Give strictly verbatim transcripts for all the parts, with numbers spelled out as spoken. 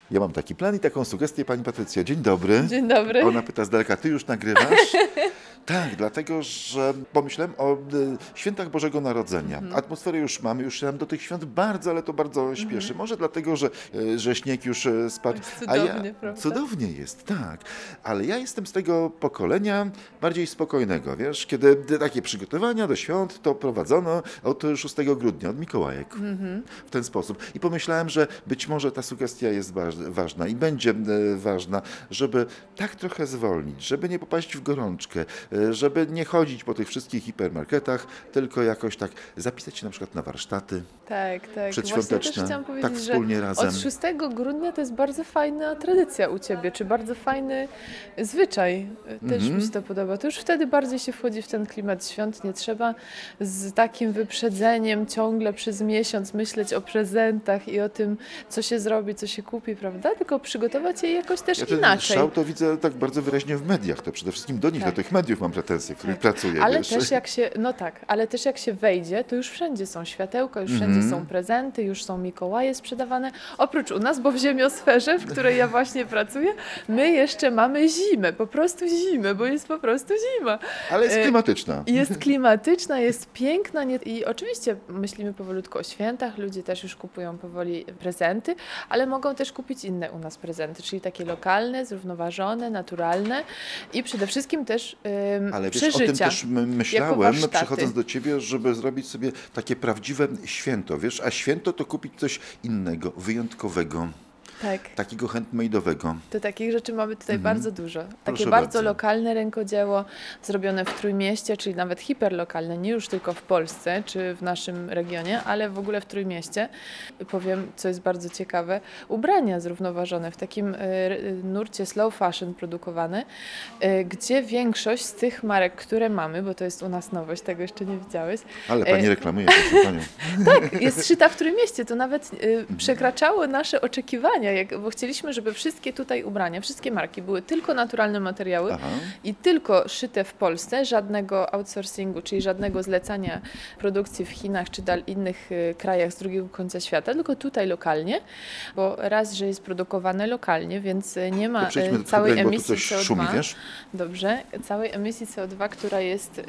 Ja mam taki plan i taką sugestię, pani Patrycjo. Dzień dobry. Dzień dobry. Ona pyta z daleka, ty już nagrywasz? Tak, dlatego, że pomyślałem o y, świętach Bożego Narodzenia. Mhm. Atmosferę już mamy, już się nam do tych świąt bardzo, ale to bardzo śpieszy. Mhm. Może dlatego, że, y, że śnieg już y, spadł. Cudownie, a ja, prawda? Cudownie jest, tak. Ale ja jestem z tego pokolenia bardziej spokojnego, wiesz, kiedy takie przygotowania do świąt to prowadzono od szóstego grudnia, od Mikołajek. Mhm. W ten sposób. I pomyślałem, że być może ta sugestia jest ważna i będzie y, ważna, żeby tak trochę zwolnić, żeby nie popaść w gorączkę, żeby nie chodzić po tych wszystkich hipermarketach, tylko jakoś tak zapisać się na przykład na warsztaty tak, tak. przedświąteczne, tak wspólnie razem. Od szóstego grudnia to jest bardzo fajna tradycja u Ciebie, czy bardzo fajny zwyczaj. Też mm-hmm. mi się to podoba. To już wtedy bardziej się wchodzi w ten klimat świąt. Nie trzeba z takim wyprzedzeniem ciągle przez miesiąc myśleć o prezentach i o tym, co się zrobi, co się kupi, prawda? Tylko przygotować je jakoś też ja ten inaczej. Szał to widzę tak bardzo wyraźnie w mediach. To przede wszystkim do nich, tak. do tych mediów mam pretensje, w których tak. pracuję. Ale wiesz? też jak się, no tak, ale też jak się wejdzie, to już wszędzie są światełka, już wszędzie mm. są prezenty, już są Mikołaje sprzedawane. Oprócz u nas, bo w ziemiosferze, w której ja właśnie pracuję, my jeszcze mamy zimę, po prostu zimę, bo jest po prostu zima. Ale jest klimatyczna. Jest klimatyczna, jest piękna nie... i oczywiście myślimy powolutku o świętach, ludzie też już kupują powoli prezenty, ale mogą też kupić inne u nas prezenty, czyli takie lokalne, zrównoważone, naturalne i przede wszystkim też ym, ale wiesz, przeżycia. O tym też myślałem, przychodząc do ciebie, żeby zrobić sobie takie prawdziwe święto, wiesz, a święto to kupić coś innego, wyjątkowego. Tak. Takiego handmade'owego. To takich rzeczy mamy tutaj mhm. bardzo dużo. Takie Proszę bardzo, bardzo lokalne rękodzieło, zrobione w Trójmieście, czyli nawet hiperlokalne, nie już tylko w Polsce czy w naszym regionie, ale w ogóle w Trójmieście. Powiem, co jest bardzo ciekawe, ubrania zrównoważone w takim y, nurcie slow fashion produkowane, y, gdzie większość z tych marek, które mamy, bo to jest u nas nowość, tego jeszcze nie widziałeś. Ale pani y, reklamuje, proszę panią. Tak, jest szyta w Trójmieście. To nawet y, przekraczało nasze oczekiwania. Jak, bo chcieliśmy, żeby wszystkie tutaj ubrania, wszystkie marki były tylko naturalne materiały Aha. i tylko szyte w Polsce, żadnego outsourcingu, czyli żadnego zlecania produkcji w Chinach czy dal innych y, krajach z drugiego końca świata, tylko tutaj lokalnie, bo raz, że jest produkowane lokalnie, więc nie ma y, całej tutaj, emisji bo tu coś C O dwa. Szumi, wiesz? Dobrze, całej emisji C O dwa, która jest y,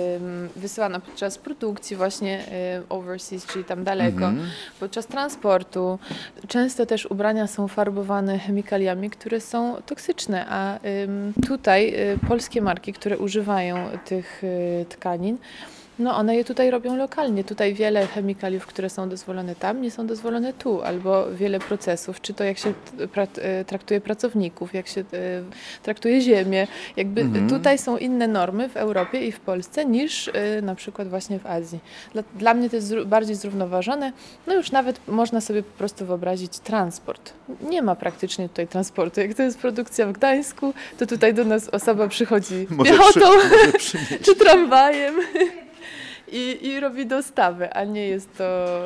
wysyłana podczas produkcji właśnie y, overseas, czyli tam daleko, mm-hmm. podczas transportu. Często też ubrania są farbowane chemikaliami, które są toksyczne, a ym, tutaj y, polskie marki, które używają tych y, tkanin, no one je tutaj robią lokalnie. Tutaj wiele chemikaliów, które są dozwolone tam, nie są dozwolone tu, albo wiele procesów, czy to jak się pra- traktuje pracowników, jak się y, traktuje ziemię. Jakby mhm. tutaj są inne normy w Europie i w Polsce niż y, na przykład właśnie w Azji. Dla, dla mnie to jest zru- bardziej zrównoważone. No już nawet można sobie po prostu wyobrazić transport. Nie ma praktycznie tutaj transportu. Jak to jest produkcja w Gdańsku, to tutaj do nas osoba przychodzi może piechotą przy, czy tramwajem. I, I robi dostawy, a nie jest to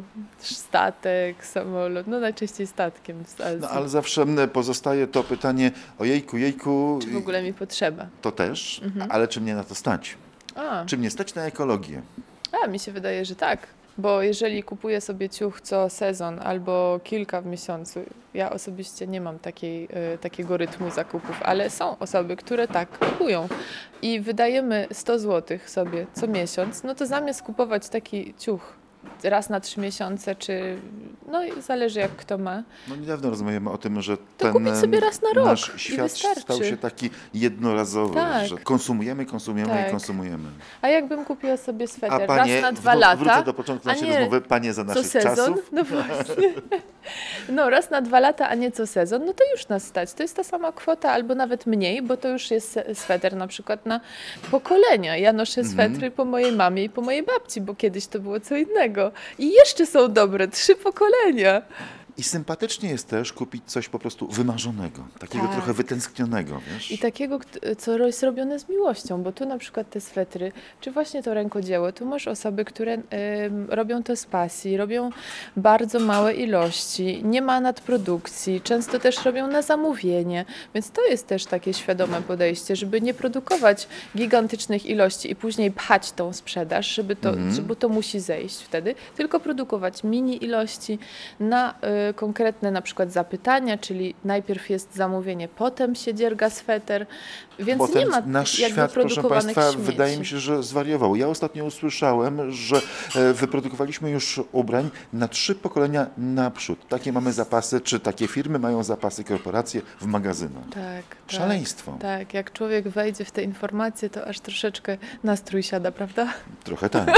statek, samolot, no najczęściej statkiem z Azji. No ale zawsze pozostaje to pytanie o jejku, jejku. Czy w ogóle mi potrzeba? To też, mhm. ale czy mnie na to stać? A. Czy mnie stać na ekologię? A, mi się wydaje, że tak. Bo jeżeli kupuję sobie ciuch co sezon albo kilka w miesiącu, ja osobiście nie mam takiej, y, takiego rytmu zakupów, ale są osoby, które tak kupują i wydajemy sto złotych sobie co miesiąc, no to zamiast kupować taki ciuch raz na trzy miesiące, czy no zależy jak kto ma. No niedawno rozmawiamy o tym, że to ten kupić sobie raz na rok nasz świat stał się taki jednorazowy, tak. że konsumujemy, konsumujemy tak. i konsumujemy. A jakbym kupiła sobie sweter A panie, raz na dwa lata, wrócę do początku naszej nie rozmowy, panie za naszych co sezon, czasów. No właśnie. No raz na dwa lata, a nie co sezon, no to już nas stać. To jest ta sama kwota albo nawet mniej, bo to już jest sweter na przykład na pokolenia. Ja noszę swetry mm. po mojej mamie i po mojej babci, bo kiedyś to było co innego. I jeszcze są dobre, trzy pokolenia. I sympatycznie jest też kupić coś po prostu wymarzonego, takiego tak. trochę wytęsknionego, wiesz? I takiego, co jest robione z miłością, bo tu na przykład te swetry, czy właśnie to rękodzieło, tu masz osoby, które y, robią to z pasji, robią bardzo małe ilości, nie ma nadprodukcji, często też robią na zamówienie, więc to jest też takie świadome podejście, żeby nie produkować gigantycznych ilości i później pchać tą sprzedaż, żeby to, mm. żeby to musi zejść wtedy, tylko produkować mini ilości na y, y, konkretne na przykład zapytania, czyli najpierw jest zamówienie, potem się dzierga sweter, więc Bo nie ten ma nasz jakby świat, proszę produkowanych Państwa, śmieci. wydaje mi się, że zwariował. Ja ostatnio usłyszałem, że e, wyprodukowaliśmy już ubrań na trzy pokolenia naprzód. Takie mamy zapasy, czy takie firmy mają zapasy, korporacje w magazynach. Tak, Szaleństwo. Tak, tak, jak człowiek wejdzie w te informacje, to aż troszeczkę nastrój siada, prawda? Trochę tak.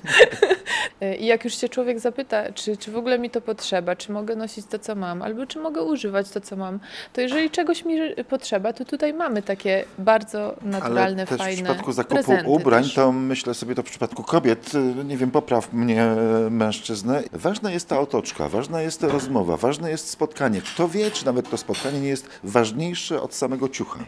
I jak już się człowiek zapyta, czy, czy w ogóle mi to potrzeba, czy mogę nosić to, co mam, albo czy mogę używać to, co mam, to jeżeli czegoś mi potrzeba, to tutaj mamy takie bardzo naturalne, Ale też fajne w przypadku zakupu prezenty ubrań, też. to myślę sobie to w przypadku kobiet, nie wiem, popraw mnie mężczyznę. Ważna jest ta otoczka, ważna jest rozmowa, ważne jest spotkanie. Kto wie, czy nawet to spotkanie nie jest ważniejsze od samego ciucha.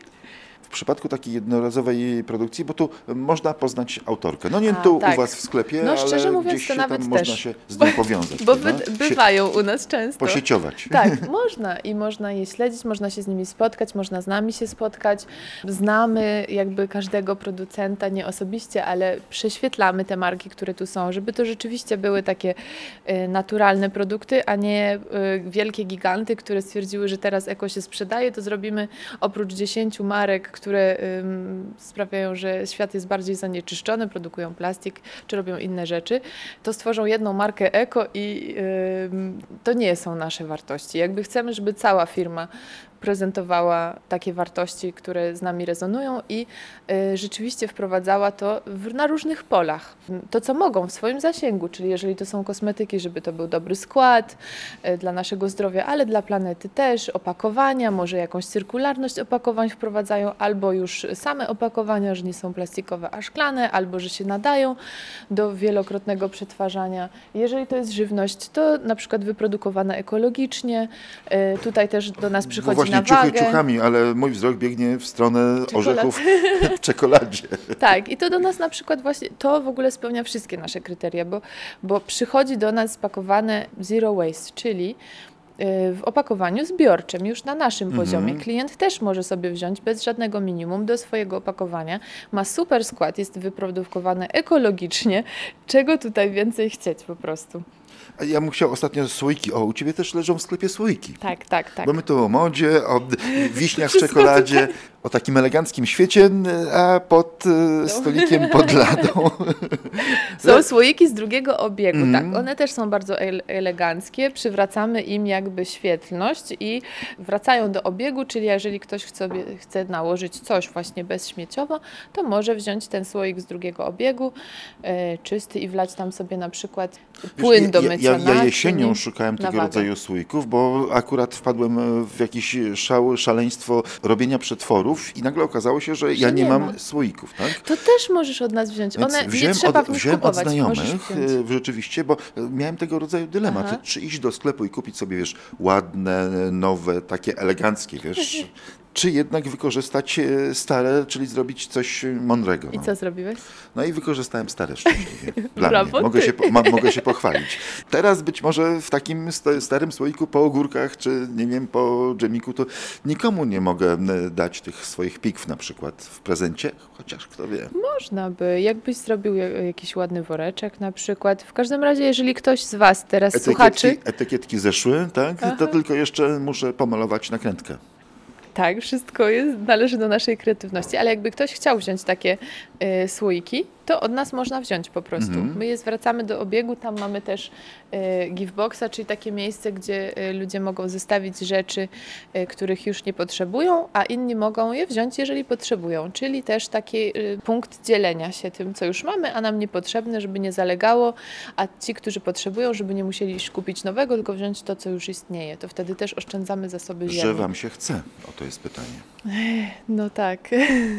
W przypadku takiej jednorazowej produkcji, bo tu można poznać autorkę. No nie A, tu tak. u was w sklepie, No, szczerze ale mówiąc, gdzieś to się nawet tam też. można się z nią powiązać. Bo prawda? by, bywają u nas często. Posieciować. Tak, można i można je śledzić, można się z nimi spotkać, można z nami się spotkać. Znamy jakby każdego producenta, nie osobiście, ale prześwietlamy te marki, które tu są, żeby to rzeczywiście były takie y, naturalne produkty, a nie y, wielkie giganty, które stwierdziły, że teraz eko się sprzedaje, to zrobimy oprócz dziesięciu marek, które y, sprawiają, że świat jest bardziej zanieczyszczony, produkują plastik czy robią inne rzeczy, to stworzą jedną markę eko i y, to nie są nasze wartości. Jakby chcemy, żeby cała firma prezentowała takie wartości, które z nami rezonują i y, rzeczywiście wprowadzała to w, na różnych polach. To, co mogą w swoim zasięgu, czyli jeżeli to są kosmetyki, żeby to był dobry skład y, dla naszego zdrowia, ale dla planety też, opakowania, może jakąś cyrkularność opakowań wprowadzają, albo już same opakowania, że nie są plastikowe, a szklane, albo że się nadają do wielokrotnego przetwarzania. Jeżeli to jest żywność, to na przykład wyprodukowana ekologicznie. Y, tutaj też do nas przychodzi Bo właśnie na ciuchy wagę. ciuchami, ale mój wzrok biegnie w stronę Czekolad. orzechów w czekoladzie. Tak, i to do nas na przykład właśnie, to w ogóle spełnia wszystkie nasze kryteria, bo, bo przychodzi do nas spakowane zero waste, czyli y, w opakowaniu zbiorczym, już na naszym Mhm. poziomie. Klient też może sobie wziąć bez żadnego minimum do swojego opakowania. Ma super skład, jest wyprodukowane ekologicznie. Czego tutaj więcej chcieć po prostu? A ja bym chciał ostatnio słoiki. O, u ciebie też leżą w sklepie słoiki. Tak, tak, tak. Bo my tu o modzie, o wiśniach w Wszystko czekoladzie, o takim eleganckim świecie, a pod e, stolikiem pod ladą. Są słoiki z drugiego obiegu, Mm. tak. One też są bardzo ele- eleganckie, przywracamy im jakby świetlność i wracają do obiegu, czyli jeżeli ktoś chce, chce nałożyć coś właśnie bezśmieciowo, to może wziąć ten słoik z drugiego obiegu, e, czysty i wlać tam sobie na przykład płyn Wiesz, do ja, mycia ja, ja naczyń jesienią i szukałem na tego wagę. rodzaju słoików, bo akurat wpadłem w jakiś szał, szaleństwo robienia przetworów i nagle okazało się, że ja Że nie, nie mam ma. słoików. Tak? To też możesz od nas wziąć. Więc One nie wziąłem trzeba od, w nich wziąłem od kupować. Możesz znajomych wziąć. e, rzeczywiście, bo e, miałem tego rodzaju dylemat. Aha. Czy iść do sklepu i kupić sobie, wiesz, ładne, nowe, takie eleganckie, wiesz, czy jednak wykorzystać e, stare, czyli zrobić coś mądrego. I no. co zrobiłeś? No i wykorzystałem stare szczęśliwie. Dla Brawo, mnie. Mogę ty. się, po- ma, mogę się pochwalić. Teraz być może w takim sto- starym słoiku po ogórkach, czy nie wiem, po dżemiku, to nikomu nie mogę m, dać tych swoich pikw na przykład w prezencie, chociaż kto wie. Można by. Jakbyś zrobił ja- jakiś ładny woreczek na przykład. W każdym razie, jeżeli ktoś z Was teraz słuchaczy... Etykietki, etykietki zeszły, tak? Aha. To tylko jeszcze muszę pomalować nakrętkę. Tak, wszystko jest, należy do naszej kreatywności, ale jakby ktoś chciał wziąć takie y, słoiki, to od nas można wziąć po prostu. Mhm. My je zwracamy do obiegu, tam mamy też y, giftboxa, czyli takie miejsce, gdzie y, ludzie mogą zostawić rzeczy, y, których już nie potrzebują, a inni mogą je wziąć, jeżeli potrzebują, czyli też taki y, punkt dzielenia się tym, co już mamy, a nam niepotrzebne, żeby nie zalegało, a ci, którzy potrzebują, żeby nie musieli iść kupić nowego, tylko wziąć to, co już istnieje. To wtedy też oszczędzamy zasoby ziemi. Że wam się chce? Oto jest pytanie. No tak.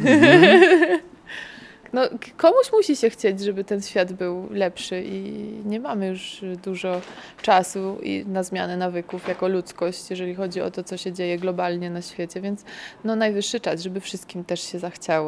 No, k- komuś musi się chcieć, żeby ten świat był lepszy i nie mamy już dużo czasu i na zmianę nawyków jako ludzkość, jeżeli chodzi o to, co się dzieje globalnie na świecie, więc no najwyższy czas, żeby wszystkim też się zachciało.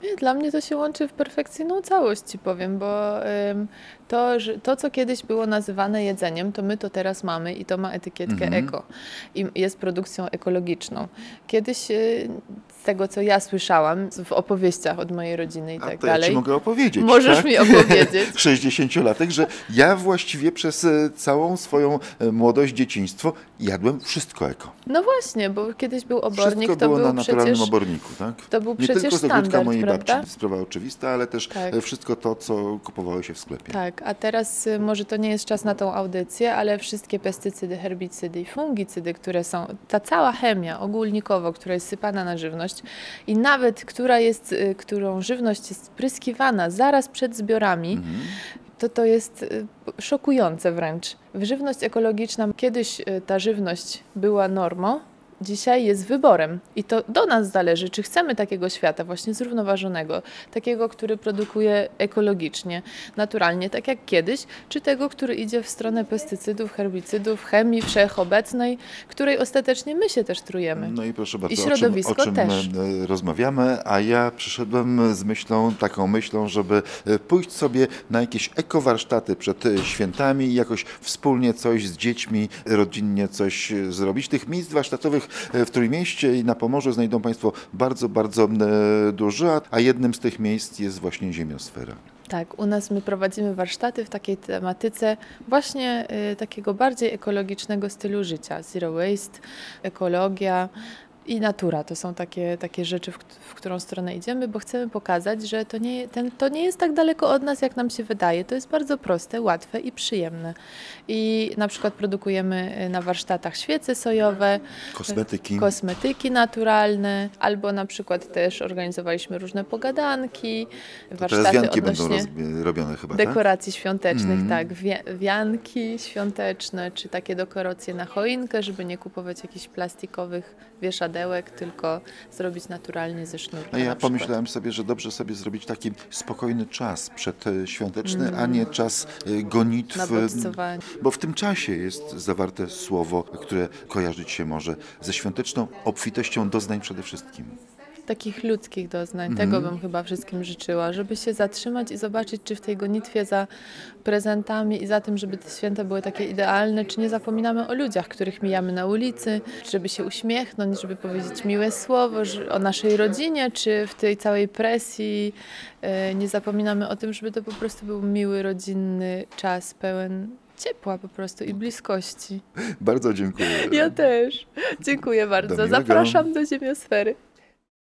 Nie, dla mnie to się łączy w perfekcyjną całość, ci powiem, bo ym, to, że, to, co kiedyś było nazywane jedzeniem, to my to teraz mamy i to ma etykietkę Mhm. eko i jest produkcją ekologiczną. Kiedyś, y, z tego co ja słyszałam w opowieściach od mojej rodziny i A tak to ja dalej, ci mogę opowiedzieć. możesz tak? mi opowiedzieć. sześćdziesięciolatek, że ja właściwie przez e, całą swoją e, młodość, dzieciństwo jadłem wszystko eko. No właśnie, bo kiedyś był obornik, Wszystko to było był na naturalnym przecież, oborniku, tak? to był Nie przecież tylko z ogródka standard, mojej prawda? babci, sprawa oczywista, ale też Tak. e, wszystko to, co kupowało się w sklepie. Tak, a teraz y, może to nie jest czas na tą audycję, ale wszystkie pestycydy, herbicydy i fungicydy, które są, ta cała chemia ogólnikowo, która jest sypana na żywność i nawet która jest, y, którą żywność jest spryskiwana zaraz przed zbiorami, Mhm. to to jest y, szokujące wręcz. Żywność ekologiczna, kiedyś y, ta żywność była normą, dzisiaj jest wyborem i to do nas zależy, czy chcemy takiego świata właśnie zrównoważonego, takiego, który produkuje ekologicznie, naturalnie, tak jak kiedyś, czy tego, który idzie w stronę pestycydów, herbicydów, chemii wszechobecnej, której ostatecznie my się też trujemy. No i proszę bardzo, I środowisko o czym, o czym też. e, rozmawiamy, a ja przyszedłem z myślą, taką myślą, żeby e, pójść sobie na jakieś ekowarsztaty przed e, świętami i jakoś wspólnie coś z dziećmi, rodzinnie coś e, zrobić. Tych miejsc warsztatowych w Trójmieście i na Pomorzu znajdą Państwo bardzo, bardzo e, dużo, a jednym z tych miejsc jest właśnie Ziemiosfera. Tak, u nas my prowadzimy warsztaty w takiej tematyce właśnie y, takiego bardziej ekologicznego stylu życia. Zero waste, ekologia i natura. To są takie, takie rzeczy, w, k- w którą stronę idziemy, bo chcemy pokazać, że to nie, ten, to nie jest tak daleko od nas, jak nam się wydaje. To jest bardzo proste, łatwe i przyjemne. I na przykład produkujemy y, na warsztatach świece sojowe, Kosmetyki. kosmetyki naturalne, albo na przykład też organizowaliśmy różne pogadanki, To teraz warsztaty wianki będą odnośnie roz, robione chyba, tak? dekoracji świątecznych, Mhm. tak, Wi- wianki świąteczne, czy takie dekoracje na choinkę, żeby nie kupować jakichś plastikowych wieszadełek, tylko zrobić naturalnie ze sznurka A ja na przykład. pomyślałem sobie, że dobrze sobie zrobić taki spokojny czas przedświąteczny, a nie czas e, gonitw. Na bodźcowanie. Bo w tym czasie jest zawarte słowo, które kojarzyć się może ze świąteczną obfitością doznań przede wszystkim. Takich ludzkich doznań, Mhm. tego bym chyba wszystkim życzyła, żeby się zatrzymać i zobaczyć, czy w tej gonitwie za prezentami i za tym, żeby te święta były takie idealne, czy nie zapominamy o ludziach, których mijamy na ulicy, żeby się uśmiechnąć, żeby powiedzieć miłe słowo że- o naszej rodzinie, czy w tej całej presji e, nie zapominamy o tym, żeby to po prostu był miły, rodzinny czas pełen ciepła po prostu i bliskości. Bardzo dziękuję. Ja też. Dziękuję bardzo. miłego. Zapraszam do Ziemiosfery.